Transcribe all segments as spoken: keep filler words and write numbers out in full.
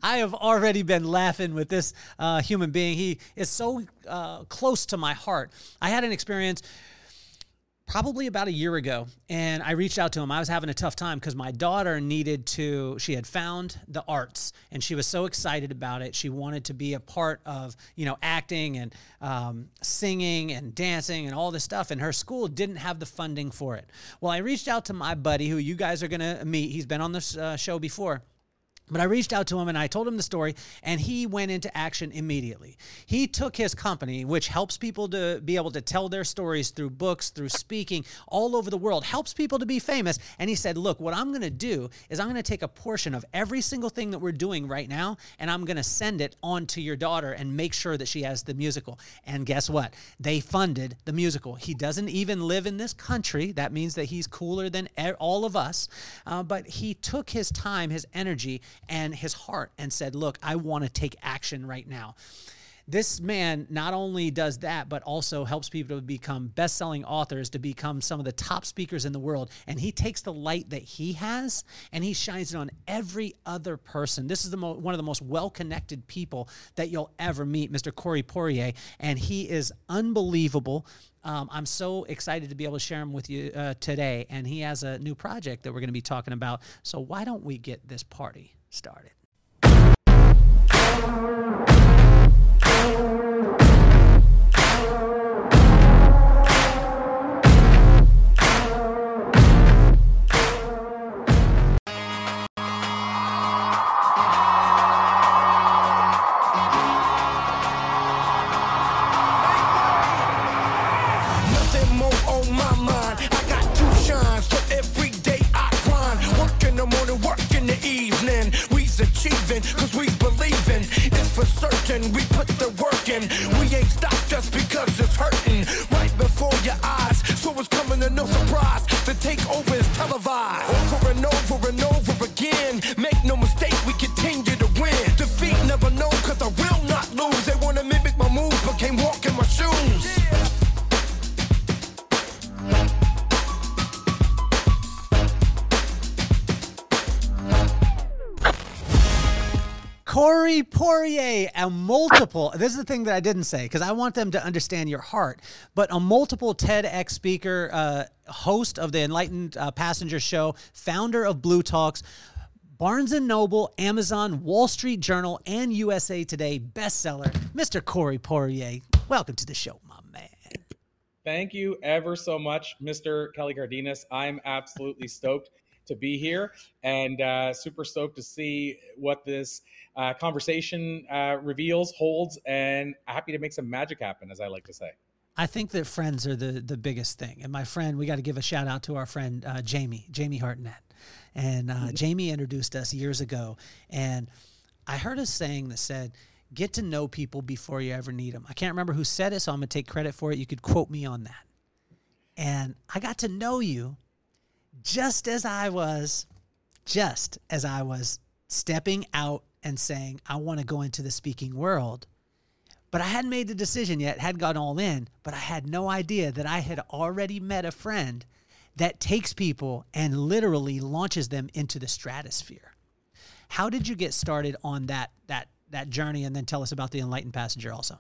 I have already been laughing with this uh, human being. He is so uh, close to my heart. I had an experience probably about a year ago, and I reached out to him. I was having a tough time because my daughter needed to, she had found the arts, and she was so excited about it. She wanted to be a part of, you know, acting and um, singing and dancing and all this stuff, and her school didn't have the funding for it. Well, I reached out to my buddy, who you guys are going to meet. He's been on this uh, show before. But I reached out to him and I told him the story, and he went into action immediately. He took his company, which helps people to be able to tell their stories through books, through speaking all over the world, helps people to be famous. And he said, look, what I'm going to do is I'm going to take a portion of every single thing that we're doing right now, and I'm going to send it on to your daughter and make sure that she has the musical. And guess what? They funded the musical. He doesn't even live in this country. That means that he's cooler than all of us. Uh, but he took his time, his energy, and his heart and said, look, I want to take action right now. This man not only does that, but also helps people to become best-selling authors, to become some of the top speakers in the world. And he takes the light that he has and he shines it on every other person. This is the mo- one of the most well-connected people that you'll ever meet, Mister Corey Poirier. And he is unbelievable. Um, I'm so excited to be able to share him with you uh, today. And he has a new project that we're going to be talking about. So why don't we get this party started? Cause we believin', it's for certain, we put the work in. We ain't stopped just because it's hurting. Right before your eyes, so it's coming to no surprise. The takeover is televised. Over and over and over again. Make no mistake, we continue to win. Defeat never known, cause I will not lose. They wanna mimic my moves, but can't walk in my shoes. Corey Poirier, a multiple, this is the thing that I didn't say because I want them to understand your heart, but a multiple TEDx speaker, uh, host of the Enlightened uh, Passenger Show, founder of Blue Talks, Barnes and Noble, Amazon, Wall Street Journal, and U S A Today bestseller, Mister Corey Poirier. Welcome to the show, my man. Thank you ever so much, Mister Kelly Cardenas. I'm absolutely stoked to be here and uh, super stoked to see what this uh, conversation uh, reveals, holds, and happy to make some magic happen, as I like to say. I think that friends are the, the biggest thing. And my friend, we got to give a shout out to our friend, uh, Jamie, Jamie Hartnett. And uh, mm-hmm. Jamie introduced us years ago. And I heard a saying that said, get to know people before you ever need them. I can't remember who said it, so I'm going to take credit for it. You could quote me on that. And I got to know you just as I was, just as I was stepping out and saying, I want to go into the speaking world. But I hadn't made the decision yet, hadn't gone all in, but I had no idea that I had already met a friend that takes people and literally launches them into the stratosphere. How did you get started on that, that, that journey? And then tell us about the Enlightened Passenger also.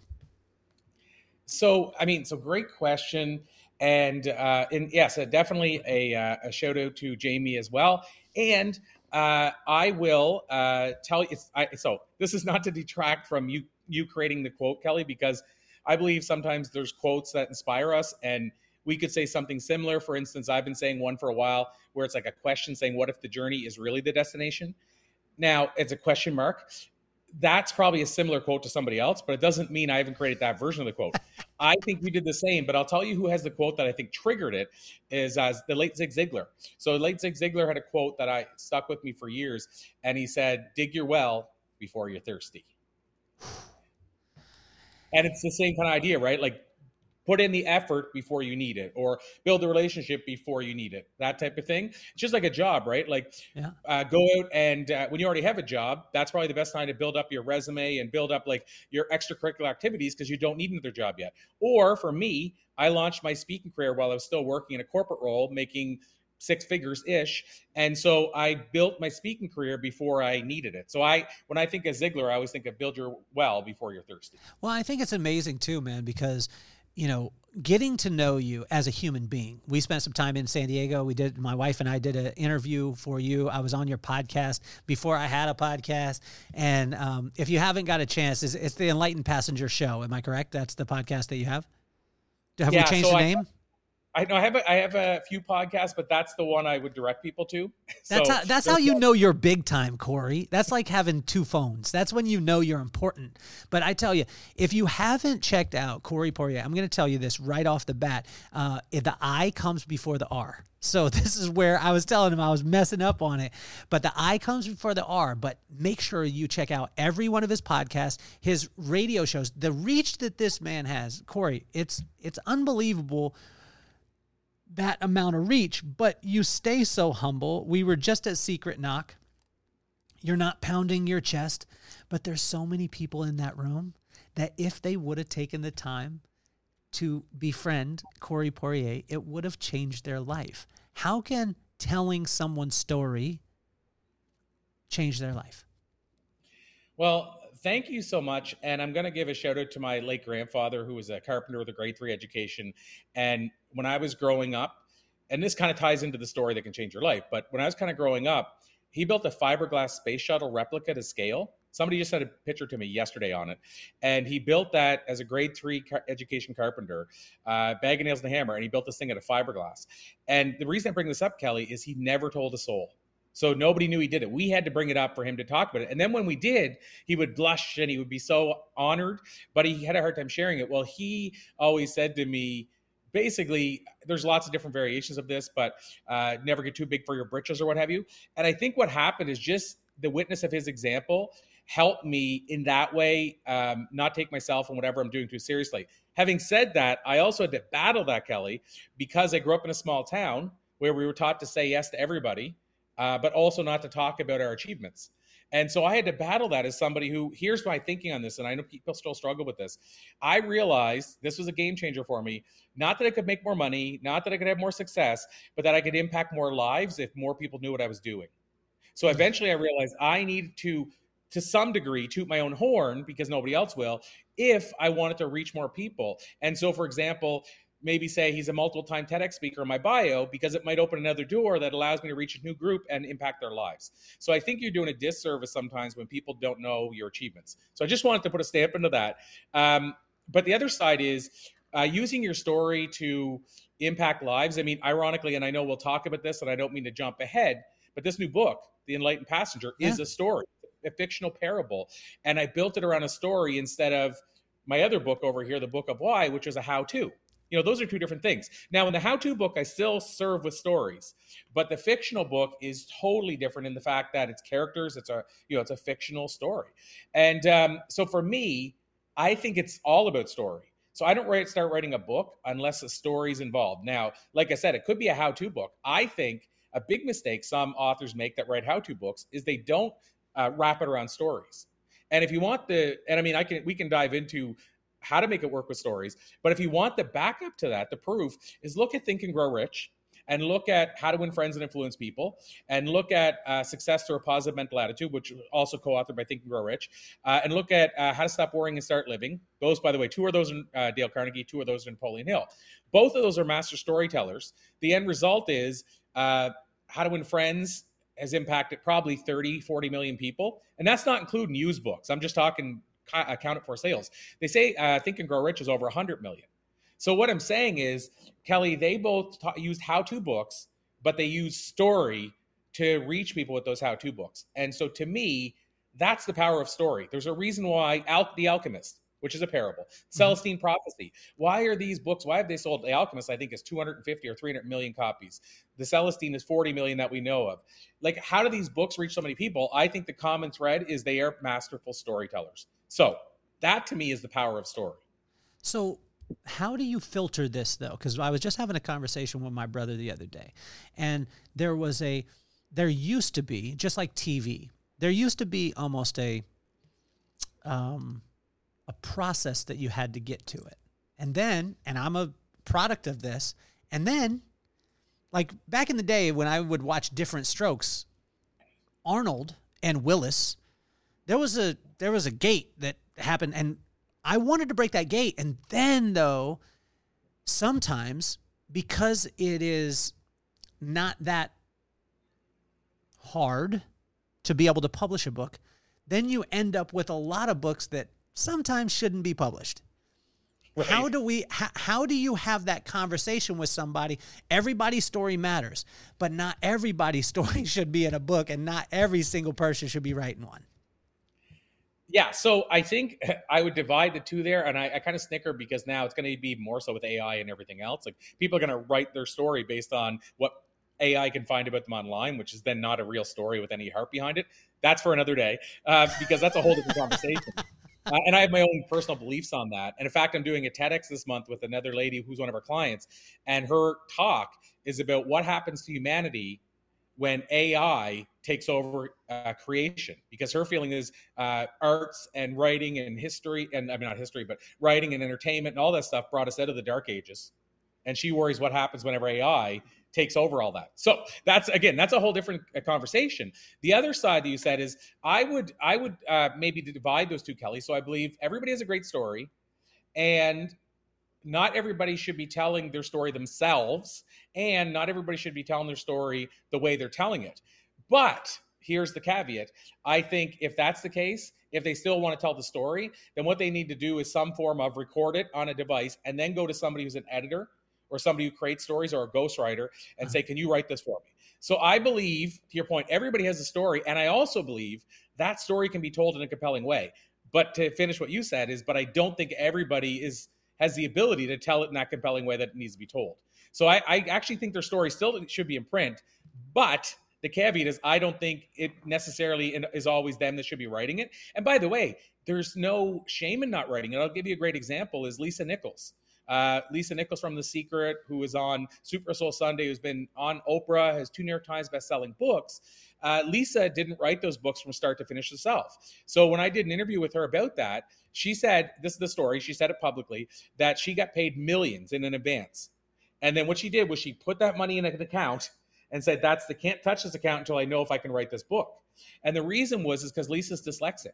So, I mean, so great question. And, uh, and yes, uh, definitely a, uh, a shout out to Jamie as well. And uh, I will uh, tell you, it's, I, so this is not to detract from you, you creating the quote, Kelly, because I believe sometimes there's quotes that inspire us and we could say something similar. For instance, I've been saying one for a while where it's like a question saying, what if the journey is really the destination? Now it's a question mark. That's probably a similar quote to somebody else, but it doesn't mean I haven't created that version of the quote. I think we did the same, but I'll tell you who has the quote that I think triggered it is uh, the late Zig Ziglar. So the late Zig Ziglar had a quote that I stuck with me for years, and he said, dig your well before you're thirsty. And it's the same kind of idea, right? Like, put in the effort before you need it, or build a relationship before you need it, that type of thing. It's just like a job, right? Like yeah. uh, go out and uh, when you already have a job, that's probably the best time to build up your resume and build up like your extracurricular activities because you don't need another job yet. Or for me, I launched my speaking career while I was still working in a corporate role, making six figures ish. And so I built my speaking career before I needed it. So I, when I think of Ziglar, I always think of build your well before you're thirsty. Well, I think it's amazing too, man, because, you know, getting to know you as a human being. We spent some time in San Diego. We did, my wife and I did an interview for you. I was on your podcast before I had a podcast. And um, if you haven't got a chance, it's, it's the Enlightened Passenger Show. Am I correct? That's the podcast that you have? Have yeah, we changed so the I, name? I know I have a, I have a few podcasts, but that's the one I would direct people to. That's so, how, that's how you know you're big time, Corey. That's like having two phones. That's when you know you're important. But I tell you, if you haven't checked out Corey Poirier, I'm going to tell you this right off the bat. Uh, if the I comes before the R. So this is where I was telling him I was messing up on it. But the I comes before the R. But make sure you check out every one of his podcasts, his radio shows. The reach that this man has, Corey, it's it's unbelievable. That amount of reach, but you stay so humble. We were just at Secret Knock. You're not pounding your chest, but there's so many people in that room that if they would have taken the time to befriend Corey Poirier, it would have changed their life. How can telling someone's story change their life? Well, thank you so much. And I'm going to give a shout out to my late grandfather, who was a carpenter with a grade three education. And when I was growing up, and this kind of ties into the story that can change your life, but when I was kind of growing up, he built a fiberglass space shuttle replica to scale. Somebody just sent a picture to me yesterday on it. And he built that as a grade three car- education carpenter, uh, bag of nails and a hammer. And he built this thing out of fiberglass. And the reason I bring this up, Kelly, is he never told a soul. So nobody knew he did it. We had to bring it up for him to talk about it. And then when we did, he would blush and he would be so honored, but he had a hard time sharing it. Well, he always said to me, basically, there's lots of different variations of this, but uh, never get too big for your britches or what have you. And I think what happened is just the witness of his example helped me in that way, um, not take myself and whatever I'm doing too seriously. Having said that, I also had to battle that, Kelly, because I grew up in a small town where we were taught to say yes to everybody. Uh, but also not to talk about our achievements. And so I had to battle that as somebody who, here's my thinking on this, and I know people still struggle with this. I realized this was a game changer for me. Not that I could make more money, not that I could have more success, but that I could impact more lives if more people knew what I was doing. So eventually I realized I needed to, to some degree, toot my own horn, because nobody else will, if I wanted to reach more people. And so, for example, maybe say he's a multiple-time TEDx speaker in my bio, because it might open another door that allows me to reach a new group and impact their lives. So I think you're doing a disservice sometimes when people don't know your achievements. So I just wanted to put a stamp into that. Um, but the other side is uh, using your story to impact lives. I mean, ironically, and I know we'll talk about this, and I don't mean to jump ahead, but this new book, The Enlightened Passenger, yeah. is a story, a fictional parable. And I built it around a story instead of my other book over here, The Book of Why, which is a how-to. You know, those are two different things. Now, in the how-to book, I still serve with stories, but the fictional book is totally different in the fact that it's characters. It's a, you know, it's a fictional story. And um, so for me, I think it's all about story. So I don't write, start writing a book unless a story's involved. Now, like I said, it could be a how-to book. I think a big mistake some authors make that write how-to books is they don't uh, wrap it around stories. And if you want the, and I mean, I can, we can dive into how to make it work with stories. But if you want the backup to that, the proof is look at Think and Grow Rich, and look at How to Win Friends and Influence People, and look at uh, Success Through a Positive Mental Attitude, which was also co-authored by Think and Grow Rich, uh, and look at uh, How to Stop Worrying and Start Living. Those, by the way, two of those are uh, Dale Carnegie, two of those are Napoleon Hill. Both of those are master storytellers. The end result is uh, How to Win Friends has impacted probably thirty, forty million people. And that's not including used books. I'm just talking accounted for sales. They say uh, Think and Grow Rich is over one hundred million. So what I'm saying is, Kelly, they both ta- used how-to books, but they used story to reach people with those how-to books. And so to me, that's the power of story. There's a reason why Al- The Alchemist, which is a parable, Celestine mm-hmm. Prophecy. Why are these books, why have they sold? The Alchemist, I think, is two hundred fifty or three hundred million copies. The Celestine is forty million that we know of. Like, how do these books reach so many people? I think the common thread is they are masterful storytellers. So that to me is the power of story. So how do you filter this though? Because I was just having a conversation with my brother the other day, and there was a, there used to be, just like T V, there used to be almost a, um, a process that you had to get to it. And then, and I'm a product of this, and then Like back in the day when I would watch Different Strokes, Arnold and Willis, there was a there was a gate that happened, and I wanted to break that gate. And then, though, sometimes because it is not that hard to be able to publish a book, then you end up with a lot of books that sometimes shouldn't be published. Right. How do we, how, how do you have that conversation with somebody? Everybody's story matters, but not everybody's story should be in a book, and not every single person should be writing one. Yeah, so I think I would divide the two there, and I, I kind of snicker because now it's going to be more so with A I and everything else. Like people are going to write their story based on what A I can find about them online, which is then not a real story with any heart behind it. That's for another day, uh, because that's a whole different conversation. Uh, and I have my own personal beliefs on that. And in fact, I'm doing a TEDx this month with another lady who's one of our clients. And her talk is about what happens to humanity when A I takes over uh, creation. Because her feeling is uh, arts and writing and history, and I mean, not history, but writing and entertainment and all that stuff brought us out of the dark ages. And she worries what happens whenever A I takes over all that. So that's, again, that's a whole different conversation. The other side that you said is I would, I would uh, maybe divide those two, Kelly. So I believe everybody has a great story, and not everybody should be telling their story themselves, and not everybody should be telling their story the way they're telling it. But here's the caveat. I think if that's the case, if they still want to tell the story, then what they need to do is some form of record it on a device and then go to somebody who's an editor or somebody who creates stories or a ghostwriter and say, can you write this for me? So I believe, to your point, everybody has a story. And I also believe that story can be told in a compelling way. But to finish what you said is, but I don't think everybody is has the ability to tell it in that compelling way that it needs to be told. So I, I actually think their story still should be in print. But the caveat is I don't think it necessarily is always them that should be writing it. And by the way, there's no shame in not writing it. I'll give you a great example is Lisa Nichols. Uh, Lisa Nichols from The Secret, who is on Super Soul Sunday, who's been on Oprah, has two New York Times best-selling books. Uh, Lisa didn't write those books from start to finish herself. So when I did an interview with her about that, she said, this is the story, she said it publicly, that she got paid millions in an advance. And then what she did was she put that money in an account and said, that's the can't touch this account until I know if I can write this book. And the reason was is because Lisa's dyslexic.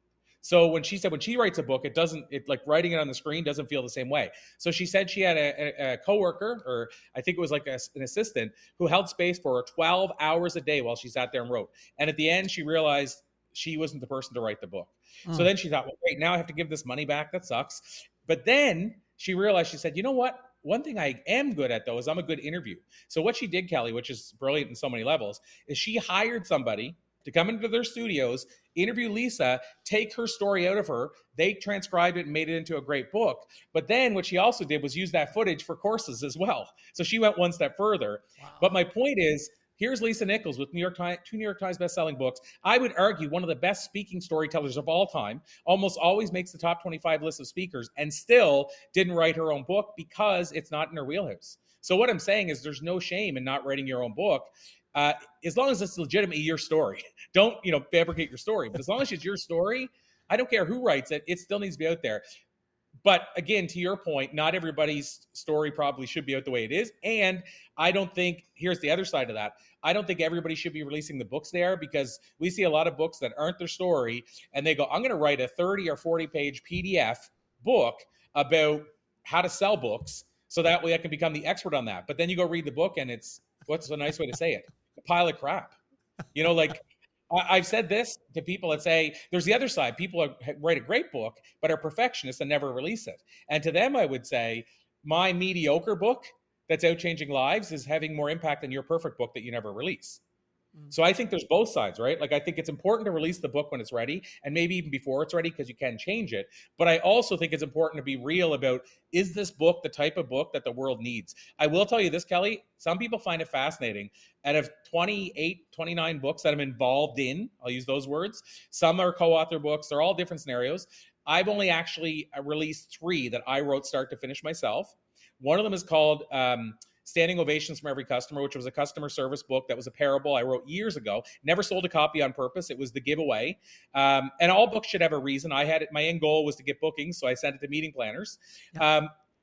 So when she said, when she writes a book, it doesn't, it like writing it on the screen doesn't feel the same way. So she said she had a, a, a coworker, or I think it was like a, an assistant, who held space for her twelve hours a day while she sat there and wrote. And at the end, she realized she wasn't the person to write the book. Mm. So then she thought, well, wait, now I have to give this money back. That sucks. But then she realized, she said, you know what? One thing I am good at, though, is I'm a good interview. So what she did, Kelly, which is brilliant in so many levels, is she hired somebody to come into their studios, interview Lisa, take her story out of her. They transcribed it and made it into a great book. But then what she also did was use that footage for courses as well. So she went one step further. Wow. But my point is, here's Lisa Nichols with New York Times, two New York Times bestselling books. I would argue one of the best speaking storytellers of all time, almost always makes the top twenty-five list of speakers, and still didn't write her own book because it's not in her wheelhouse. So what I'm saying is there's no shame in not writing your own book. Uh, as long as it's legitimately your story. Don't, you know, fabricate your story. But as long as it's your story, I don't care who writes it, it still needs to be out there. But again, to your point, not everybody's story probably should be out the way it is. And I don't think, here's the other side of that, I don't think everybody should be releasing the books there, because we see a lot of books that aren't their story, and they go, I'm going to write a thirty or forty page P D F book about how to sell books, so that way I can become the expert on that. But then you go read the book and it's, what's a nice way to say it? A pile of crap. You know, like I, I've said this to people that say, there's the other side. People are, write a great book, but are perfectionists and never release it. And to them, I would say, my mediocre book that's out changing lives is having more impact than your perfect book that you never release. So I think there's both sides, right? Like, I think it's important to release the book when it's ready, and maybe even before it's ready, because you can change it. But I also think it's important to be real about, is this book the type of book that the world needs? I will tell you this, Kelly, some people find it fascinating. Out of twenty-eight, twenty-nine books that I'm involved in, I'll use those words, some are co-author books, they're all different scenarios. I've only actually released three that I wrote start to finish myself. One of them is called um, Standing Ovations from Every Customer, which was a customer service book that was a parable I wrote years ago. Never sold a copy on purpose. It was the giveaway. Um, and all books should have a reason. I had it. My end goal was to get bookings, so I sent it to meeting planners. Yeah. Um,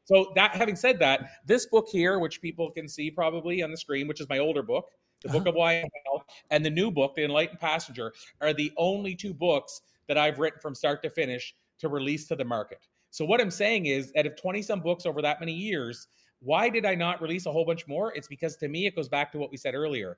So that, having said that, this book here, which people can see probably on the screen, which is my older book, The Book uh-huh. of Why, and the new book, The Enlightened Passenger, are the only two books that I've written from start to finish to release to the market. So what I'm saying is, out of twenty some books over that many years, why did I not release a whole bunch more? It's because, to me, it goes back to what we said earlier.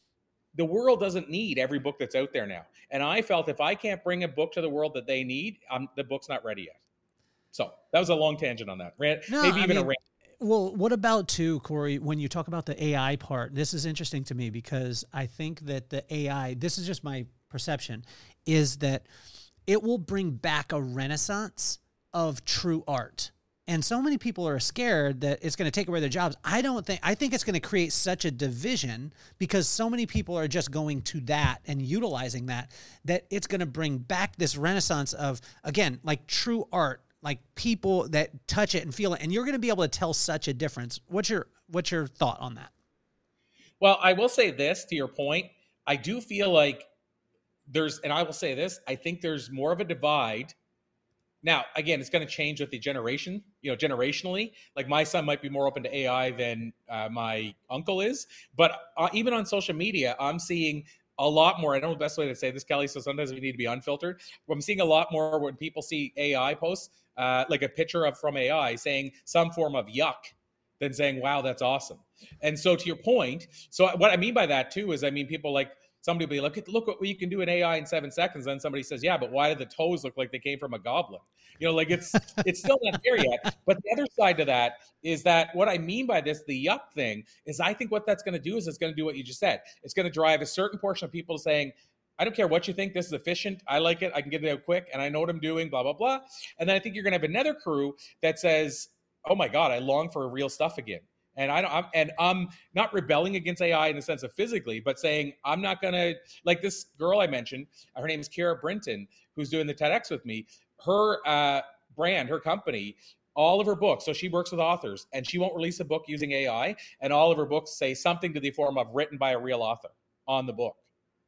The world doesn't need every book that's out there now. And I felt if I can't bring a book to the world that they need, um, the book's not ready yet. So that was a long tangent on that. Rant, no, maybe I even mean, a rant. Well, what about too, Corey, when you talk about the A I part, this is interesting to me because I think that the A I, this is just my perception, is that it will bring back a renaissance of true art. And so many people are scared that it's going to take away their jobs. I don't think, I think it's going to create such a division because so many people are just going to that and utilizing that, that it's going to bring back this renaissance of, again, like true art, like people that touch it and feel it. And you're going to be able to tell such a difference. What's your, what's your thought on that? Well, I will say this to your point. I do feel like there's, and I will say this, I think there's more of a divide. Now, again, it's going to change with the generation, you know, generationally. Like my son might be more open to A I than uh, my uncle is. But uh, even on social media, I'm seeing a lot more. I don't know the best way to say this, Kelly, so sometimes we need to be unfiltered. I'm seeing a lot more when people see A I posts, uh, like a picture of from A I saying some form of yuck than saying, wow, that's awesome. And so to your point, so what I mean by that too is, I mean, people like, somebody will be like, look at what you can do in A I in seven seconds. Then somebody says, yeah, but why did the toes look like they came from a goblin? You know, like it's it's still not there yet. But the other side to that is that what I mean by this, the yuck thing, is I think what that's going to do is it's going to do what you just said. It's going to drive a certain portion of people saying, I don't care what you think, this is efficient. I like it. I can get it out quick and I know what I'm doing, blah, blah, blah. And then I think you're going to have another crew that says, oh my God, I long for real stuff again. And I don't, I'm, and I'm not rebelling against A I in the sense of physically, but saying I'm not gonna, like this girl I mentioned. Her name is Kira Brinton, who's doing the TEDx with me. Her uh, brand, her company, all of her books. So she works with authors, and she won't release a book using A I. And all of her books say something to the form of written by a real author on the book.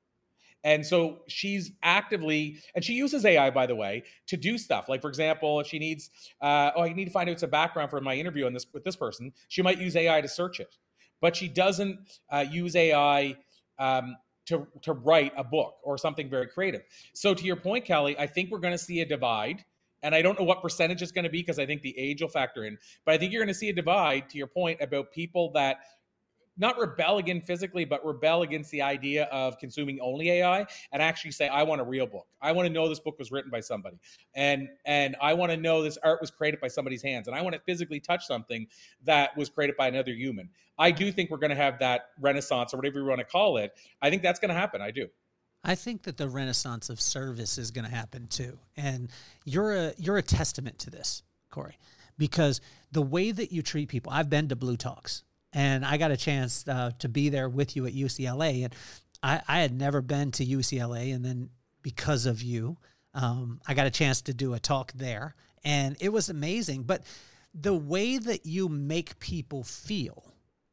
And so she's actively, and she uses A I, by the way, to do stuff. Like, for example, if she needs, uh, oh, I need to find out some background for my interview on this with this person, she might use A I to search it. But she doesn't uh, use A I um, to, to write a book or something very creative. So to your point, Kelly, I think we're going to see a divide. And I don't know what percentage it's going to be because I think the age will factor in. But I think you're going to see a divide, to your point, about people that not rebel again physically, but rebel against the idea of consuming only A I and actually say, I want a real book. I want to know this book was written by somebody. And and I want to know this art was created by somebody's hands. And I want to physically touch something that was created by another human. I do think we're going to have that renaissance, or whatever you want to call it. I think that's going to happen. I do. I think that the renaissance of service is going to happen too. And you're a, you're a testament to this, Corey, because the way that you treat people, I've been to Blue Talks. And I got a chance uh, to be there with you at U C L A. And I, I had never been to U C L A. And then because of you, um, I got a chance to do a talk there. And it was amazing. But the way that you make people feel,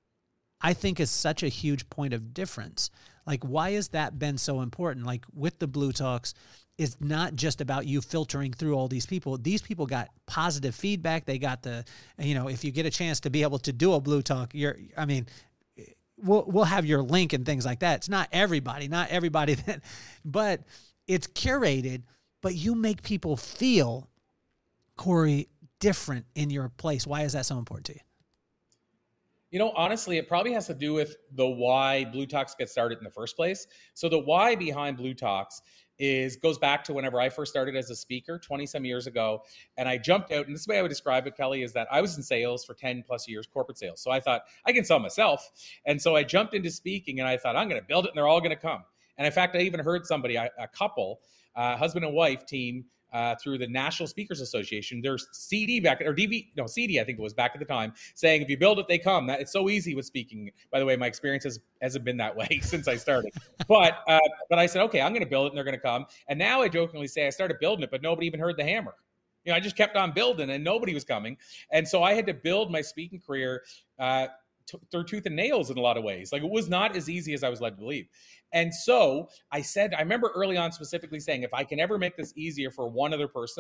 I think is such a huge point of difference. Like, why has that been so important? Like with the Blue Talks, it's not just about you filtering through all these people. These people got positive feedback. They got the, you know, if you get a chance to be able to do a Blue Talk, you're, I mean, we'll, we'll have your link and things like that. It's not everybody, not everybody that, but it's curated, but you make people feel, Corey, different in your place. Why is that so important to you? You know, honestly, it probably has to do with the why Blue Talks get started in the first place. So the why behind Blue Talks is goes back to whenever I first started as a speaker twenty some years ago. And I jumped out, and this way I would describe it, Kelly, is that I was in sales for ten plus years, corporate sales. So I thought I can sell myself. And so I jumped into speaking, and I thought I'm going to build it and they're all going to come. And in fact, I even heard somebody, a, a couple, uh, husband and wife team, Uh, through the National Speakers Association, there's C D back, or D V, no, C D, I think it was back at the time, saying if you build it, they come. That it's so easy with speaking. By the way, my experience has, hasn't been that way since I started. But uh, but I said, okay, I'm going to build it and they're going to come. And now I jokingly say I started building it, but nobody even heard the hammer. You know, I just kept on building and nobody was coming. And so I had to build my speaking career uh, t- through tooth and nails in a lot of ways. Like it was not as easy as I was led to believe. And so I said, I remember early on specifically saying, if I can ever make this easier for one other person,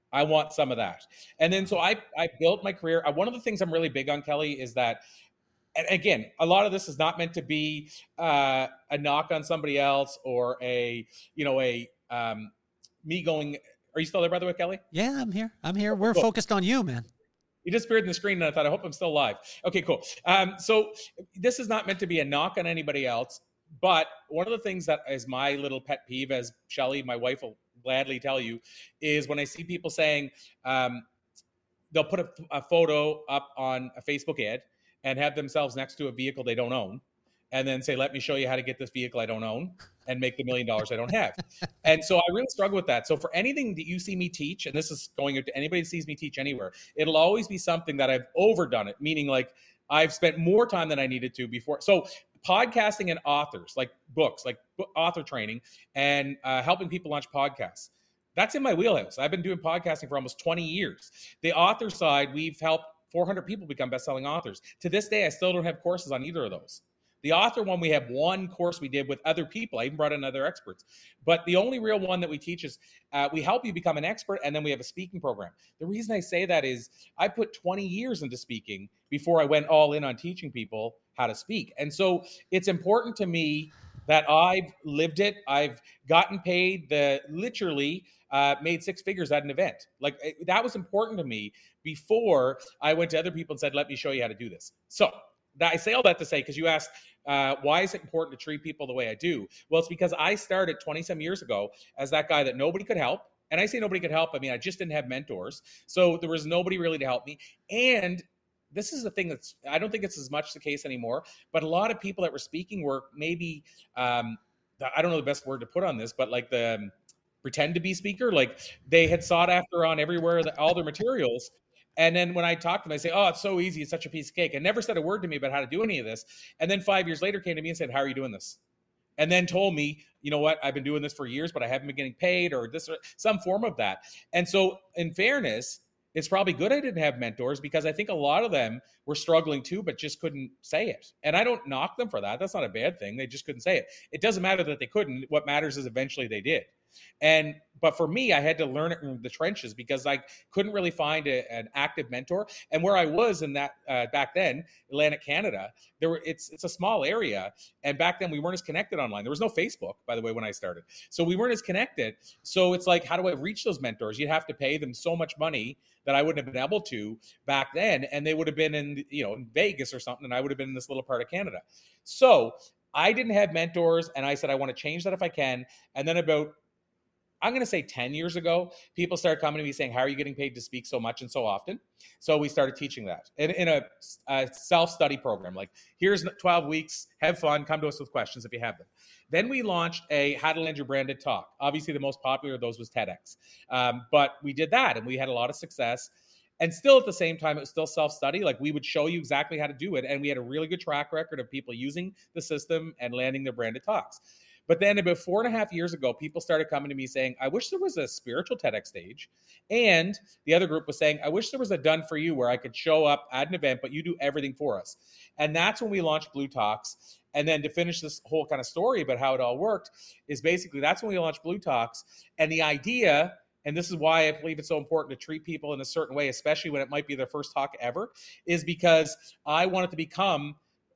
I want some of that. And then so I I built my career. Uh, one of the things I'm really big on, Kelly, is that, and again, a lot of this is not meant to be uh, a knock on somebody else or a, you know, a um, me going, are you still there, by the way, Kelly? Yeah, I'm here. I'm here. We're cool. focused on you, man. You disappeared in the screen, and I thought, I hope I'm still live. Okay, cool. Um, so this is not meant to be a knock on anybody else, but one of the things that is my little pet peeve, as Shelly, my wife, will gladly tell you, is when I see people saying um, they'll put a, a photo up on a Facebook ad and have themselves next to a vehicle they don't own, and then say, let me show you how to get this vehicle I don't own and make the million dollars I don't have. And so I really struggle with that. So for anything that you see me teach, and this is going to anybody that sees me teach anywhere, it'll always be something that I've overdone it, meaning like I've spent more time than I needed to before. So podcasting and authors, like books, like author training, and uh, helping people launch podcasts, that's in my wheelhouse. I've been doing podcasting for almost twenty years. The author side, we've helped four hundred people become best-selling authors. To this day, I still don't have courses on either of those. The author one, we have one course we did with other people. I even brought in other experts. But the only real one that we teach is uh, we help you become an expert, and then we have a speaking program. The reason I say that is I put twenty years into speaking before I went all in on teaching people how to speak. And so it's important to me that I've lived it. I've gotten paid, the literally uh, made six figures at an event. Like that was important to me before I went to other people and said, let me show you how to do this. So I say all that to say, because you asked, uh, why is it important to treat people the way I do? Well, it's because I started twenty-some years ago as that guy that nobody could help. And I say nobody could help. I mean, I just didn't have mentors. So there was nobody really to help me. And this is the thing that's, I don't think it's as much the case anymore, but a lot of people that were speaking were maybe, um, I don't know the best word to put on this, but like the um, pretend to be speaker, like they had sought after on everywhere, the, all their materials. And then when I talked to them, I say, oh, it's so easy. It's such a piece of cake. And never said a word to me about how to do any of this. And then five years later came to me and said, how are you doing this? And then told me, you know what, I've been doing this for years, but I haven't been getting paid or this or some form of that. And so in fairness, it's probably good I didn't have mentors, because I think a lot of them were struggling too, but just couldn't say it. And I don't knock them for that. That's not a bad thing. They just couldn't say it. It doesn't matter that they couldn't. What matters is eventually they did. And but for me, I had to learn it in the trenches because I couldn't really find a, an active mentor. And where I was in that uh, back then, Atlantic Canada, there were it's it's a small area, and back then we weren't as connected online. There was no Facebook, by the way, when I started, so we weren't as connected. So it's like, how do I reach those mentors? You'd have to pay them so much money that I wouldn't have been able to back then, and they would have been in you know in Vegas or something, and I would have been in this little part of Canada. So I didn't have mentors, and I said I want to change that if I can. And then about I'm going to say ten years ago, people started coming to me saying, how are you getting paid to speak so much and so often? So we started teaching that in, in a, a self-study program. Like, here's twelve weeks, have fun, come to us with questions if you have them. Then we launched a how to land your branded talk. Obviously, the most popular of those was TEDx. Um, but we did that, and we had a lot of success. And still at the same time, it was still self-study. Like, we would show you exactly how to do it. And we had a really good track record of people using the system and landing their branded talks. But then about four and a half years ago, people started coming to me saying, I wish there was a spiritual TEDx stage. And the other group was saying, I wish there was a done for you where I could show up at an event, but you do everything for us. And that's when we launched Blue Talks. And then to finish this whole kind of story about how it all worked is basically that's when we launched Blue Talks. And the idea, and this is why I believe it's so important to treat people in a certain way, especially when it might be their first talk ever, is because I wanted to become,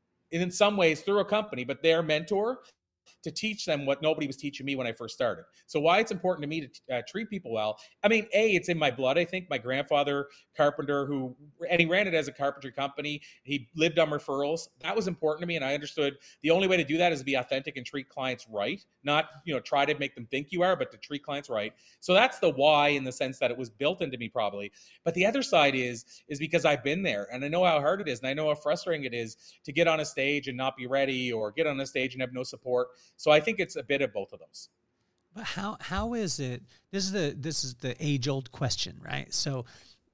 in some ways through a company, but their mentor, to teach them what nobody was teaching me when I first started. So why it's important to me to uh, treat people well. I mean, A, it's in my blood. I think my grandfather, carpenter, who, and he ran it as a carpentry company. He lived on referrals. That was important to me. And I understood the only way to do that is to be authentic and treat clients right. Not, you know, try to make them think you are, but to treat clients right. So that's the why, in the sense that it was built into me probably. But the other side is, is because I've been there and I know how hard it is. And I know how frustrating it is to get on a stage and not be ready, or get on a stage and have no support. So I think it's a bit of both of those. But how how is it? This is the this is the age old question, right? So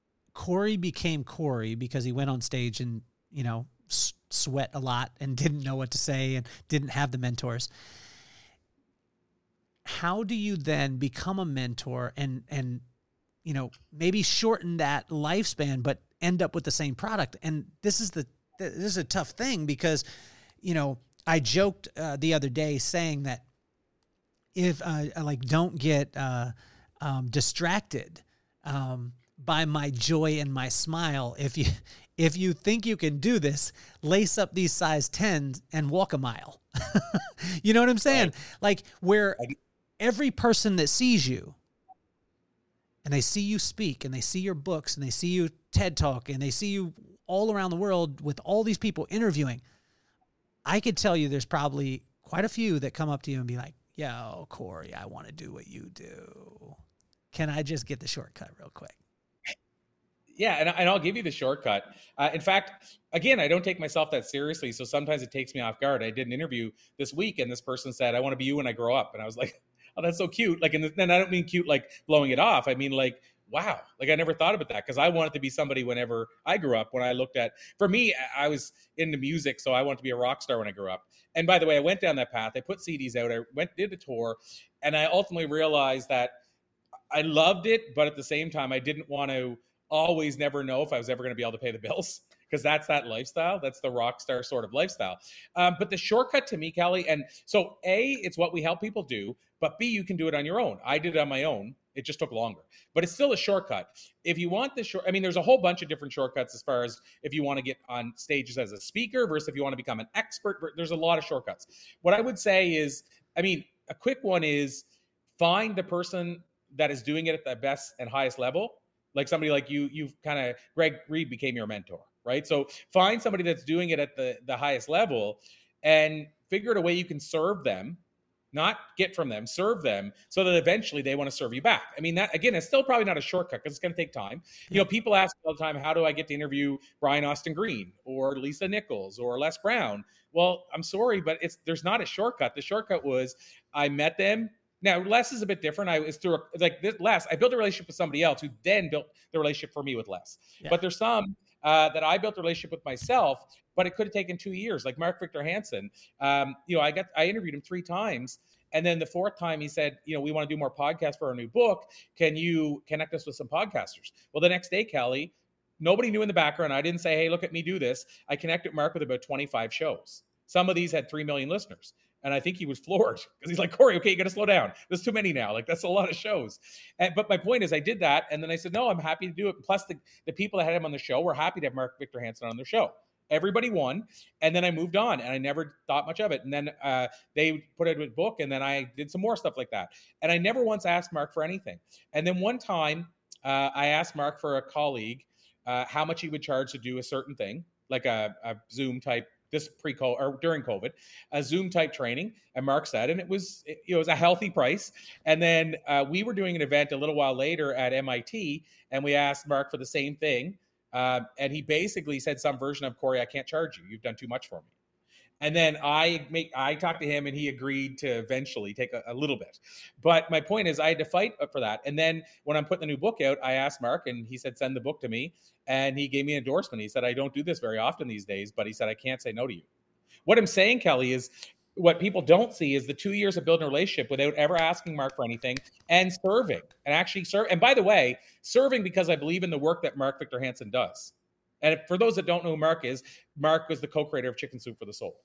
Corey became Corey because he went on stage and you know s- sweat a lot and didn't know what to say and didn't have the mentors. How do you then become a mentor and and you know maybe shorten that lifespan but end up with the same product? And this is the this is a tough thing because you know. I joked uh, the other day saying that if uh, like don't get uh, um, distracted um, by my joy and my smile. If you if you think you can do this, lace up these size tens and walk a mile. You know what I'm saying? Right. Like where every person that sees you and they see you speak and they see your books and they see you TED Talk and they see you all around the world with all these people interviewing, I could tell you there's probably quite a few that come up to you and be like, yo, Corey, I want to do what you do. Can I just get the shortcut real quick? Yeah, and, and I'll give you the shortcut. Uh, in fact, again, I don't take myself that seriously, so sometimes it takes me off guard. I did an interview this week, and this person said, I want to be you when I grow up. And I was like, oh, that's so cute. Like, and then I don't mean cute like blowing it off. I mean like, wow, like I never thought about that, because I wanted to be somebody whenever I grew up. When I looked at, for me, I was into music, so I wanted to be a rock star when I grew up. And by the way, I went down that path. I put C Ds out. I went, did a tour, and I ultimately realized that I loved it, but at the same time, I didn't want to always never know if I was ever going to be able to pay the bills, because that's that lifestyle. That's the rock star sort of lifestyle. Um, but the shortcut to me, Kelly, and so A, it's what we help people do, but B, you can do it on your own. I did it on my own. It just took longer, but it's still a shortcut. If you want the short, I mean, there's a whole bunch of different shortcuts as far as if you want to get on stages as a speaker versus if you want to become an expert. There's a lot of shortcuts. What I would say is, I mean, a quick one is find the person that is doing it at the best and highest level. Like somebody like you, you've kind of, Greg Reed became your mentor, right? So find somebody that's doing it at the, the highest level and figure out a way you can serve them, not get from them, serve them, so that eventually they want to serve you back. I mean, that again, it's still probably not a shortcut because it's going to take time. You know, people ask all the time, how do I get to interview Brian Austin Green or Lisa Nichols or Les Brown? Well, I'm sorry, but it's there's not a shortcut. The shortcut was I met them. Now, Les is a bit different. I was through a, like this, Les. I built a relationship with somebody else who then built the relationship for me with Les. Yeah. But there's some uh, that I built a relationship with myself, but it could have taken two years. Like Mark Victor Hansen. Um, you know, I got I interviewed him three times, and then the fourth time he said, you know, we want to do more podcasts for our new book. Can you connect us with some podcasters? Well, the next day, Kelly, nobody knew in the background. I didn't say, hey, look at me do this. I connected Mark with about twenty-five shows. Some of these had three million listeners. And I think he was floored because he's like, Corey, okay, you got to slow down. There's too many now. Like, that's a lot of shows. And, but my point is I did that. And then I said, no, I'm happy to do it. Plus the, the people that had him on the show were happy to have Mark Victor Hansen on their show. Everybody won. And then I moved on and I never thought much of it. And then uh, they put out a book and then I did some more stuff like that. And I never once asked Mark for anything. And then one time uh, I asked Mark for a colleague uh, how much he would charge to do a certain thing, like a, a Zoom type, this pre-COVID or during COVID, a Zoom type training. And Mark said, and it was, it, it was a healthy price. And then uh, we were doing an event a little while later at M I T and we asked Mark for the same thing. Uh, and he basically said some version of, Corey, I can't charge you. You've done too much for me. And then I make, I talked to him and he agreed to eventually take a, a little bit. But my point is I had to fight for that. And then when I'm putting the new book out, I asked Mark and he said, send the book to me. And he gave me an endorsement. He said, I don't do this very often these days, but he said, I can't say no to you. What I'm saying, Kelly, is what people don't see is the two years of building a relationship without ever asking Mark for anything and serving and actually serve. And by the way, serving because I believe in the work that Mark Victor Hansen does. And for those that don't know who Mark is, Mark was the co-creator of Chicken Soup for the Soul.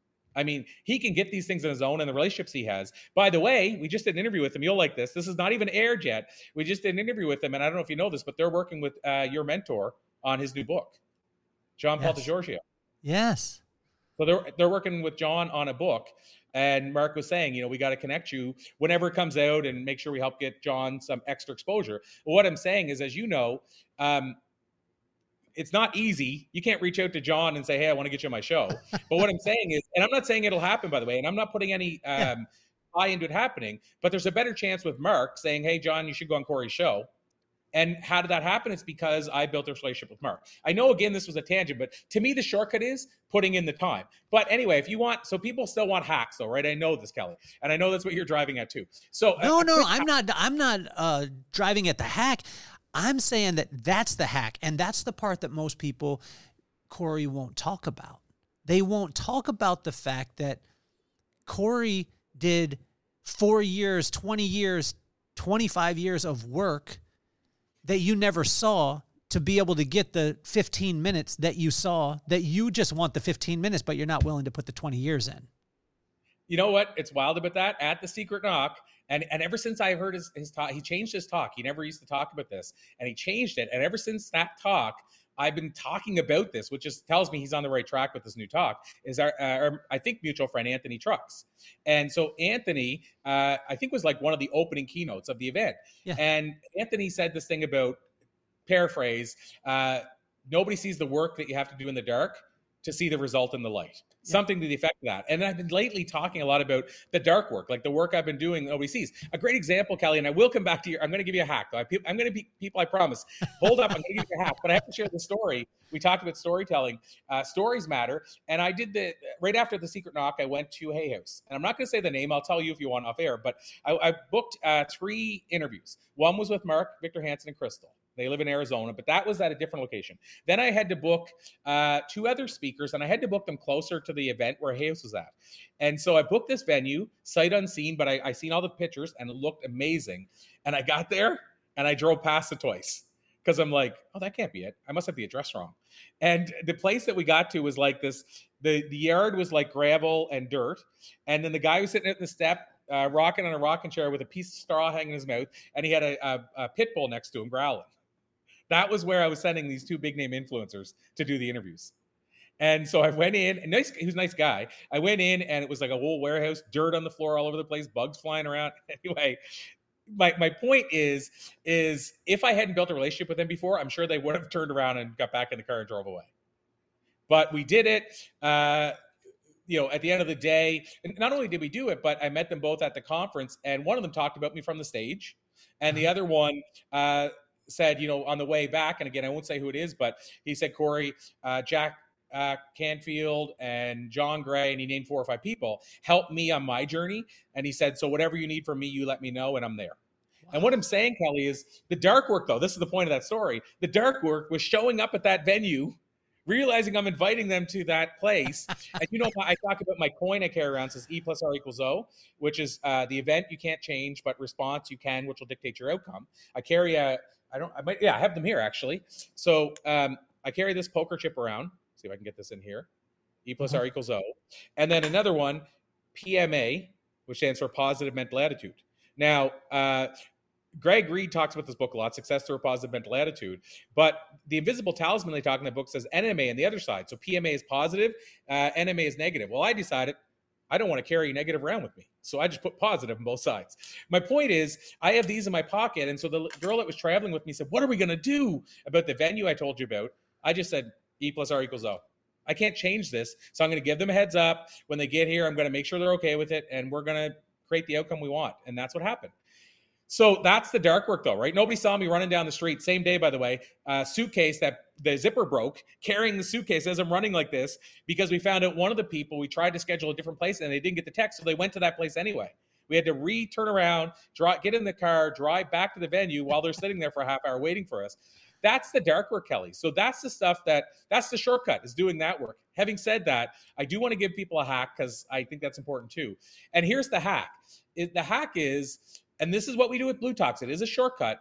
I mean, he can get these things on his own and the relationships he has. By the way, we just did an interview with him. You'll like this. This is not even aired yet. We just did an interview with him. And I don't know if you know this, but they're working with uh, your mentor on his new book, John Paul yes. DeGiorgio. Yes. So they're, they're working with John on a book. And Mark was saying, you know, we got to connect you whenever it comes out and make sure we help get John some extra exposure. Well, what I'm saying is, as you know, um, it's not easy. You can't reach out to John and say, hey, I want to get you on my show. But what I'm saying is, and I'm not saying it'll happen, by the way, and I'm not putting any um, eye into it happening, but there's a better chance with Mark saying, hey, John, you should go on Corey's show. And how did that happen? It's because I built a relationship with Mark. I know, again, this was a tangent, but to me, the shortcut is putting in the time. But anyway, if you want, so people still want hacks though, right? I know this, Kelly. And I know that's what you're driving at too. So No, uh, no, I'm not, I'm not uh, driving at the hack. I'm saying that that's the hack. And that's the part that most people, Corey, won't talk about. They won't talk about the fact that Corey did four years, twenty years, twenty-five years of work that you never saw to be able to get the fifteen minutes that you saw, that you just want the fifteen minutes, but you're not willing to put the twenty years in. you know what? It's wild about that at the Secret Knock. And, and ever since I heard his, his talk, he changed his talk. He never used to talk about this, and he changed it. And ever since that talk, I've been talking about this, which just tells me he's on the right track with this new talk, is our, our I think, mutual friend, Anthony Trucks. And so Anthony, uh, I think, was like one of the opening keynotes of the event. Yeah. And Anthony said this thing about, paraphrase, uh, nobody sees the work that you have to do in the dark to see the result in the light. Yeah. Something to the effect of that. And I've been lately talking a lot about the dark work, like the work I've been doing nobody sees. A great example, Kelly, and I will come back to you. I'm going to give you a hack, though. I, I'm going to be people, I promise. Hold up, I'm going to give you a hack, but I have to share the story. We talked about storytelling. Uh, stories matter. And I did the, right after the Secret Knock, I went to Hay House. And I'm not going to say the name. I'll tell you if you want off air, but I, I booked uh, three interviews. One was with Mark, Victor Hansen, and Crystal. They live in Arizona, but that was at a different location. Then I had to book uh, two other speakers, and I had to book them closer to the event where Hayes was at. And so I booked this venue, sight unseen, but I, I seen all the pictures, and it looked amazing. And I got there, and I drove past it twice because I'm like, oh, that can't be it. I must have the address wrong. And the place that we got to was like this. The, the yard was like gravel and dirt. And then the guy was sitting at the step, uh, rocking on a rocking chair with a piece of straw hanging in his mouth, and he had a, a, a pit bull next to him growling. That was where I was sending these two big name influencers to do the interviews. And so I went in, and nice, he was a nice guy. I went in, and it was like a whole warehouse, dirt on the floor all over the place, bugs flying around. Anyway, my my point is, is if I hadn't built a relationship with them before, I'm sure they would have turned around and got back in the car and drove away. But we did it. Uh, you know, at the end of the day, and not only did we do it, but I met them both at the conference, and one of them talked about me from the stage, and the other one uh, said, you know, on the way back, and again, I won't say who it is, but he said, Corey, uh, Jack uh, Canfield and John Gray, and he named four or five people, helped me on my journey. And he said, so whatever you need from me, you let me know, and I'm there. Wow. And what I'm saying, Kelly, is the dark work, though, this is the point of that story. The dark work was showing up at that venue, realizing I'm inviting them to that place. And you know, I talk about my coin I carry around, says E plus R equals O, which is uh, the event you can't change, but response you can, which will dictate your outcome. I carry a, I don't, I might, yeah, I have them here actually. So um, I carry this poker chip around. See if I can get this in here. E plus R equals O. And then another one, P M A, which stands for Positive Mental Attitude. Now, uh, Greg Reed talks about this book a lot, Success Through a Positive Mental Attitude. But the Invisible Talisman they talk in the book says N M A on the other side. So P M A is positive, uh, N M A is negative. Well, I decided I don't want to carry negative around with me. So I just put positive on both sides. My point is, I have these in my pocket. And so the girl that was traveling with me said, what are we going to do about the venue I told you about? I just said, E plus R equals O. I can't change this. So I'm going to give them a heads up. When they get here, I'm going to make sure they're okay with it. And we're going to create the outcome we want. And that's what happened. So that's the dark work, though, right? Nobody saw me running down the street. Same day, by the way, uh, suitcase that the zipper broke, carrying the suitcase as I'm running like this, because we found out one of the people, we tried to schedule a different place and they didn't get the text. So they went to that place anyway. We had to re-turn around, draw, get in the car, drive back to the venue while they're sitting there for a half hour waiting for us. That's the dark work, Kelly. So that's the stuff that, that's the shortcut, is doing that work. Having said that, I do want to give people a hack because I think that's important too. And here's the hack. It, the hack is, and this is what we do with Blue Talks, it is a shortcut,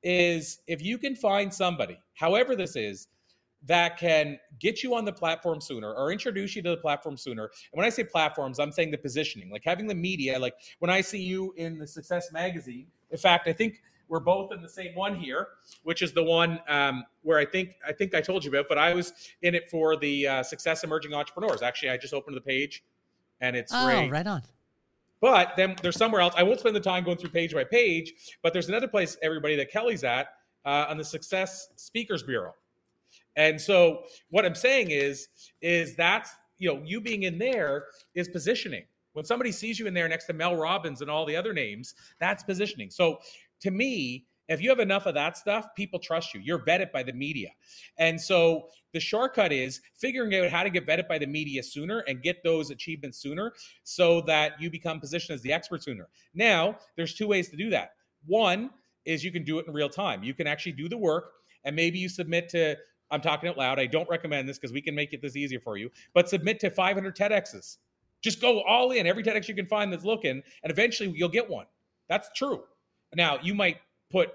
is if you can find somebody, however this is, that can get you on the platform sooner or introduce you to the platform sooner. And when I say platforms, I'm saying the positioning, like having the media, like when I see you in the Success Magazine, in fact, I think we're both in the same one here, which is the one um, where I think I think I told you about, but I was in it for the uh, Success Emerging Entrepreneurs. Actually, I just opened the page and it's oh, right. right on. But then there's somewhere else. I won't spend the time going through page by page, but there's another place, everybody, that Kelly's at uh, on the Success Speakers Bureau. And so what I'm saying is, is that's, you know, you being in there is positioning. When somebody sees you in there next to Mel Robbins and all the other names, that's positioning. So to me, if you have enough of that stuff, people trust you. You're vetted by the media. And so the shortcut is figuring out how to get vetted by the media sooner and get those achievements sooner so that you become positioned as the expert sooner. Now, there's two ways to do that. One is you can do it in real time. You can actually do the work, and maybe you submit to, I'm talking out loud, I don't recommend this because we can make it this easier for you, but submit to five hundred TEDx's. Just go all in, every TEDx you can find that's looking, and eventually you'll get one. That's true. Now, you might put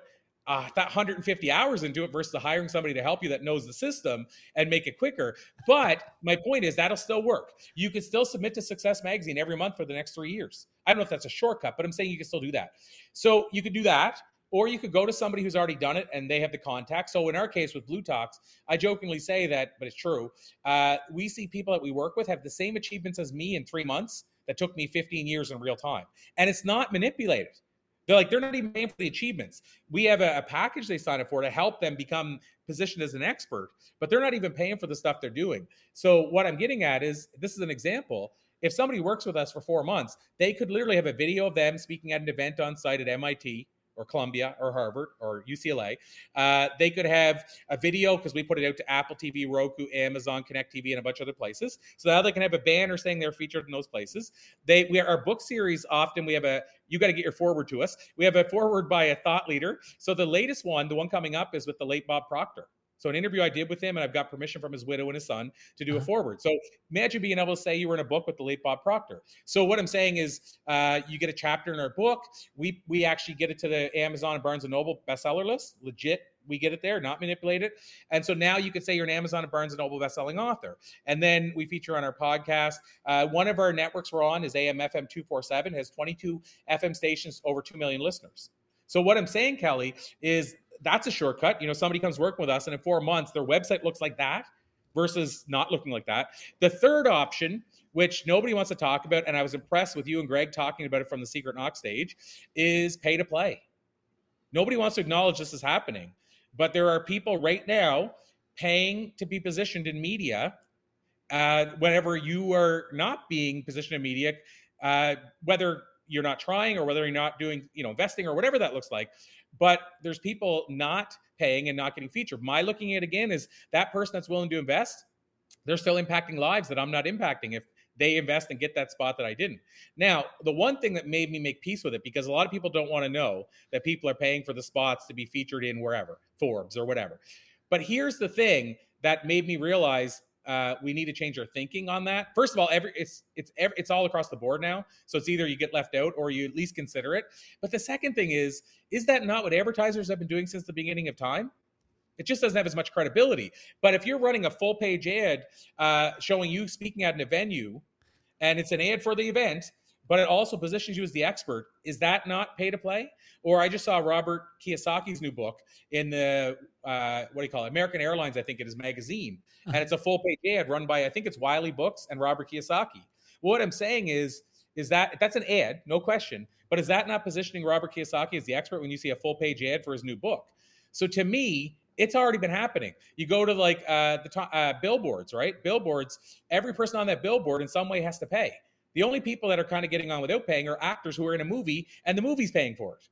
uh, that one hundred fifty hours into it versus hiring somebody to help you that knows the system and make it quicker. But my point is that'll still work. You can still submit to Success Magazine every month for the next three years. I don't know if that's a shortcut, but I'm saying you can still do that. So you could do that, or you could go to somebody who's already done it and they have the contact. So in our case with Blue Talks, I jokingly say that, but it's true. Uh, we see people that we work with have the same achievements as me in three months that took me fifteen years in real time. And it's not manipulated. They're like, they're not even paying for the achievements. We have a, a package they sign up for to help them become positioned as an expert, but they're not even paying for the stuff they're doing. So what I'm getting at is, this is an example. If somebody works with us for four months, they could literally have a video of them speaking at an event on site at M I T or Columbia or Harvard or U C L A. Uh, they could have a video because we put it out to Apple T V, Roku, Amazon, Connect T V, and a bunch of other places. So now they can have a banner saying they're featured in those places. They, we our book series, often we have a, you got to get your forward to us. We have a forward by a thought leader. So the latest one, the one coming up, is with the late Bob Proctor. So an interview I did with him, and I've got permission from his widow and his son to do uh-huh. a forward. So imagine being able to say you were in a book with the late Bob Proctor. So what I'm saying is uh, you get a chapter in our book. We we actually get it to the Amazon and Barnes and Noble bestseller list. Legit, we get it there, not manipulate it. And so now you could say you're an Amazon and Barnes and Noble bestselling author. And then we feature on our podcast. Uh, one of our networks we're on is A M F M two forty-seven, has twenty-two F M stations, over two million listeners. So what I'm saying, Kelly, is that's a shortcut. You know, somebody comes working with us and in four months, their website looks like that versus not looking like that. The third option, which nobody wants to talk about, and I was impressed with you and Greg talking about it from the Secret Knock stage, is pay to play. Nobody wants to acknowledge this is happening, but there are people right now paying to be positioned in media uh, whenever you are not being positioned in media, uh, whether you're not trying or whether you're not doing, you know, investing or whatever that looks like. But there's people not paying and not getting featured. My looking at it again is that person that's willing to invest, they're still impacting lives that I'm not impacting if they invest and get that spot that I didn't. Now, the one thing that made me make peace with it, because a lot of people don't want to know that people are paying for the spots to be featured in wherever, Forbes or whatever. But here's the thing that made me realize Uh, we need to change our thinking on that. First of all, every it's it's every, it's all across the board now. So it's either you get left out or you at least consider it. But the second thing is, is that not what advertisers have been doing since the beginning of time? It just doesn't have as much credibility. But if you're running a full page ad uh, showing you speaking at a venue, and it's an ad for the event, but it also positions you as the expert, is that not pay to play? Or I just saw Robert Kiyosaki's new book in the, uh, what do you call it, American Airlines, I think it is, magazine. And it's a full-page ad run by, I think it's Wiley Books and Robert Kiyosaki. Well, what I'm saying is, is that, that's an ad, no question, but is that not positioning Robert Kiyosaki as the expert when you see a full-page ad for his new book? So to me, it's already been happening. You go to like uh, the uh, billboards, right? Billboards, every person on that billboard in some way has to pay. The only people that are kind of getting on without paying are actors who are in a movie and the movie's paying for it.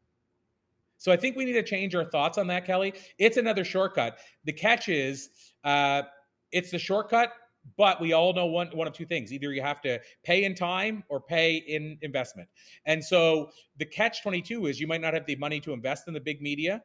So I think we need to change our thoughts on that, Kelly. It's another shortcut. The catch is uh, it's the shortcut, but we all know one, one of two things. Either you have to pay in time or pay in investment. And so the catch twenty-two is you might not have the money to invest in the big media.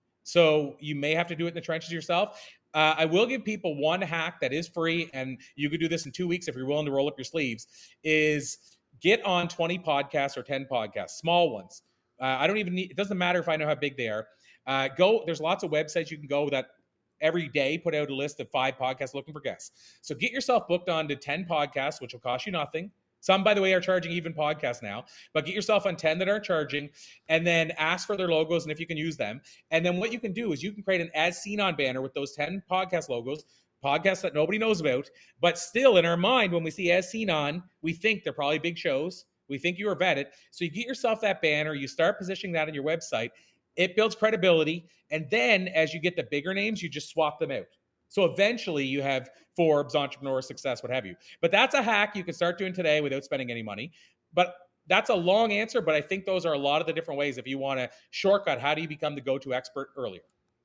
So you may have to do it in the trenches yourself. Uh, I will give people one hack that is free, and you could do this in two weeks if you're willing to roll up your sleeves, is get on twenty podcasts or ten podcasts, small ones. Uh, I don't even need, it doesn't matter if I know how big they are. Uh, go, there's lots of websites you can go that every day put out a list of five podcasts looking for guests. So get yourself booked on to ten podcasts, which will cost you nothing. Some, by the way, are charging even podcasts now, but get yourself on ten that aren't charging, and then ask for their logos and if you can use them. And then what you can do is you can create an as seen on banner with those ten podcast logos, podcasts that nobody knows about, but still in our mind, when we see as seen on, we think they're probably big shows. We think you are vetted. So you get yourself that banner, you start positioning that on your website, it builds credibility. And then as you get the bigger names, you just swap them out. So eventually you have Forbes, Entrepreneur, Success, what have you. But that's a hack you can start doing today without spending any money. But that's a long answer, but I think those are a lot of the different ways. If you want to shortcut, how do you become the go-to expert earlier?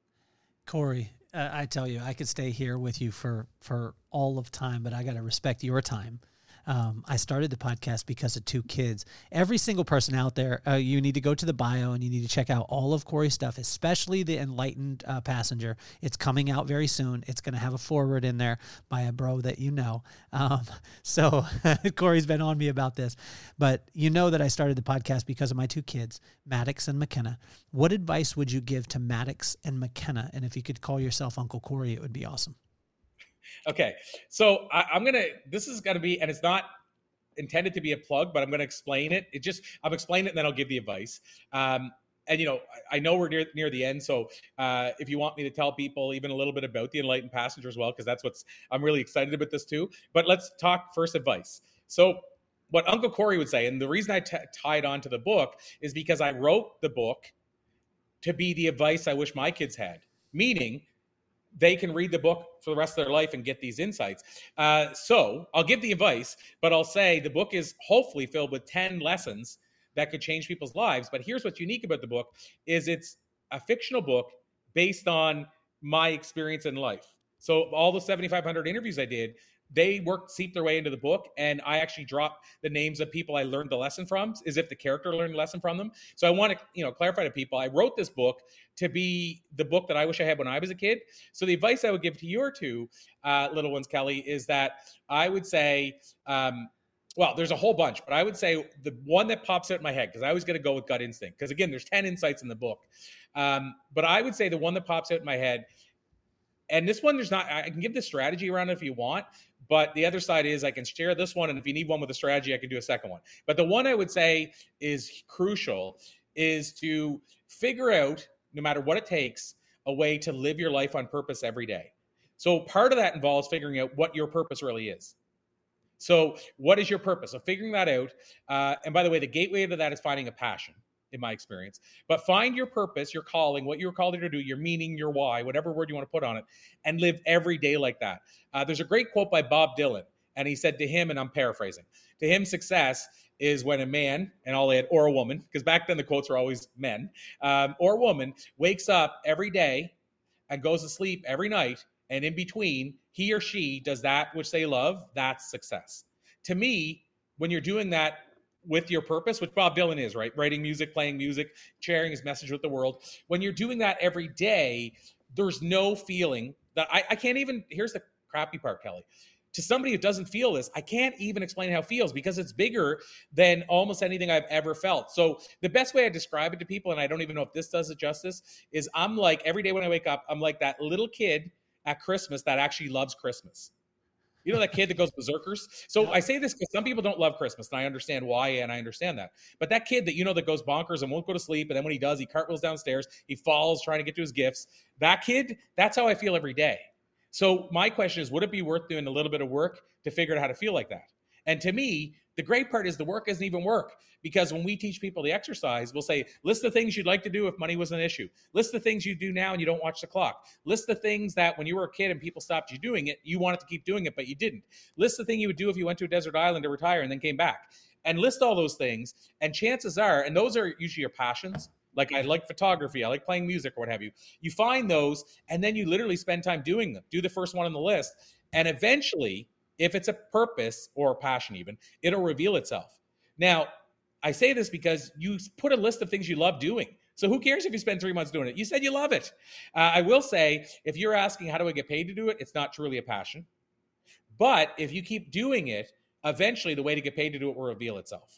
Corey, uh, I tell you, I could stay here with you for, for all of time, but I got to respect your time. Um, I started the podcast because of two kids. Every single person out there, uh, you need to go to the bio and you need to check out all of Corey's stuff, especially the Enlightened uh, Passenger. It's coming out very soon. It's going to have a foreword in there by a bro that you know. Um, so Corey's been on me about this, but you know that I started the podcast because of my two kids, Maddox and McKenna. What advice would you give to Maddox and McKenna? And if you could call yourself Uncle Corey, it would be awesome. Okay. So I, I'm going to, this is going to be, and it's not intended to be a plug, but I'm going to explain it. It just, I'm explaining it and then I'll give the advice. Um, and, you know, I, I know we're near, near the end. So uh, if you want me to tell people even a little bit about the Enlightened Passenger as well, because that's what's, I'm really excited about this too. But let's talk first advice. So what Uncle Corey would say, and the reason I t- tied on to the book is because I wrote the book to be the advice I wish my kids had, meaning they can read the book for the rest of their life and get these insights. Uh, so I'll give the advice, but I'll say the book is hopefully filled with ten lessons that could change people's lives. But here's what's unique about the book is it's a fictional book based on my experience in life. So all the seventy-five hundred interviews I did, they worked, seeped their way into the book. And I actually dropped the names of people I learned the lesson from as if the character learned the lesson from them. So I want to, you know, clarify to people, I wrote this book to be the book that I wish I had when I was a kid. So the advice I would give to your two uh, little ones, Kelly, is that I would say, um, well, there's a whole bunch, but I would say the one that pops out in my head, because I always got to go with gut instinct, because again, there's ten insights in the book. Um, but I would say the one that pops out in my head, and this one, there's not, I can give the strategy around it if you want, but the other side is I can share this one. And if you need one with a strategy, I can do a second one. But the one I would say is crucial is to figure out, no matter what it takes, a way to live your life on purpose every day. So part of that involves figuring out what your purpose really is. So what is your purpose? So figuring that out. Uh, and by the way, the gateway to that is finding a passion, in my experience. But find your purpose, your calling, what you're called to do, your meaning, your why, whatever word you want to put on it, and live every day like that. Uh, there's a great quote by Bob Dylan, and he said to him, and I'm paraphrasing, to him, success is when a man, and I'll add, or a woman, because back then the quotes were always men, um, or a woman wakes up every day and goes to sleep every night, and in between, he or she does that which they love. That's success. To me, when you're doing that with your purpose, which Bob Dylan is, right? Writing music, playing music, sharing his message with the world. When you're doing that every day, there's no feeling that I, I can't even, here's the crappy part, Kelly. To somebody who doesn't feel this, I can't even explain how it feels because it's bigger than almost anything I've ever felt. So the best way I describe it to people, and I don't even know if this does it justice, is I'm like, every day when I wake up, I'm like that little kid at Christmas that actually loves Christmas. You know, that kid that goes berserkers. So I say this because some people don't love Christmas, and I understand why, and I understand that. But that kid that, you know, that goes bonkers and won't go to sleep, and then when he does, he cartwheels downstairs, he falls trying to get to his gifts. That kid, that's how I feel every day. So my question is, would it be worth doing a little bit of work to figure out how to feel like that? And to me, the great part is the work isn't even work, because when we teach people the exercise, we'll say, list the things you'd like to do if money was an issue. List the things you do now and you don't watch the clock. List the things that when you were a kid and people stopped you doing it, you wanted to keep doing it, but you didn't. List the thing you would do if you went to a desert island to retire and then came back. And list all those things. And chances are, and those are usually your passions, like I like photography, I like playing music or what have you. You find those, and then you literally spend time doing them. Do the first one on the list. And eventually, if it's a purpose or a passion even, it'll reveal itself. Now, I say this because you put a list of things you love doing. So who cares if you spend three months doing it? You said you love it. Uh, I will say, if you're asking how do I get paid to do it, it's not truly a passion. But if you keep doing it, eventually the way to get paid to do it will reveal itself.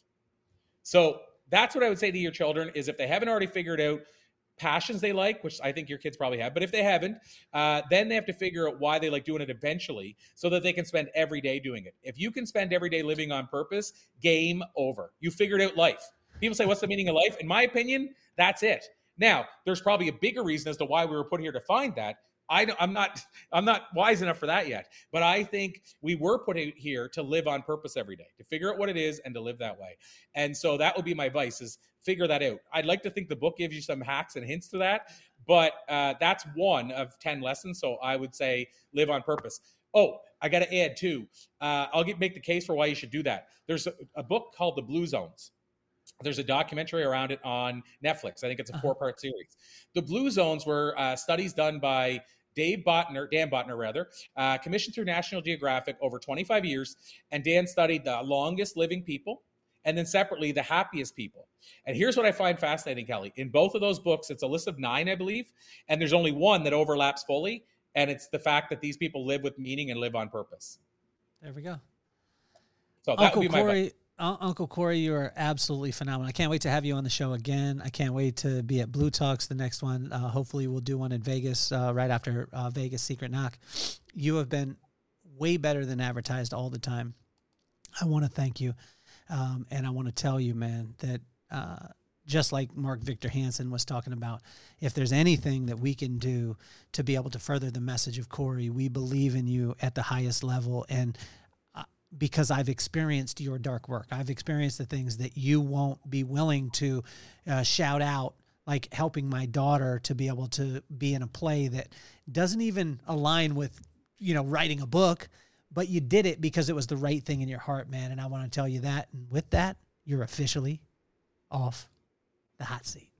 So that's what I would say to your children is if they haven't already figured out passions they like, which I think your kids probably have, but if they haven't, uh, then they have to figure out why they like doing it eventually so that they can spend every day doing it. If you can spend every day living on purpose, game over. You figured out life. People say, what's the meaning of life? In my opinion, that's it. Now, there's probably a bigger reason as to why we were put here to find that. I don't, I'm not I'm not wise enough for that yet, but I think we were put here to live on purpose every day, to figure out what it is and to live that way. And so that would be my advice is figure that out. I'd like to think the book gives you some hacks and hints to that, but uh, that's one of ten lessons. So I would say live on purpose. Oh, I got to add too. Uh, I'll get, make the case for why you should do that. There's a, a book called The Blue Zones. There's a documentary around it on Netflix. I think it's a four-part series. The Blue Zones were uh, studies done by Dave Botner, Dan Botner rather, uh, commissioned through National Geographic over twenty-five years. And Dan studied the longest living people and then separately the happiest people. And here's what I find fascinating, Kelly. In both of those books, it's a list of nine, I believe, and there's only one that overlaps fully. And it's the fact that these people live with meaning and live on purpose. There we go. So that Uncle would be my Corey, uh, Uncle Corey, you are absolutely phenomenal. I can't wait to have you on the show again. I can't wait to be at Blue Talks, the next one. Uh, hopefully we'll do one in Vegas uh, right after uh, Vegas Secret Knock. You have been way better than advertised all the time. I want to thank you. Um, and I want to tell you, man, that uh, just like Mark Victor Hansen was talking about, if there's anything that we can do to be able to further the message of Corey, we believe in you at the highest level. And because I've experienced your dark work. I've experienced the things that you won't be willing to uh, shout out, like helping my daughter to be able to be in a play that doesn't even align with, you know, writing a book, but you did it because it was the right thing in your heart, man. And I want to tell you that. And with that, you're officially off the hot seat.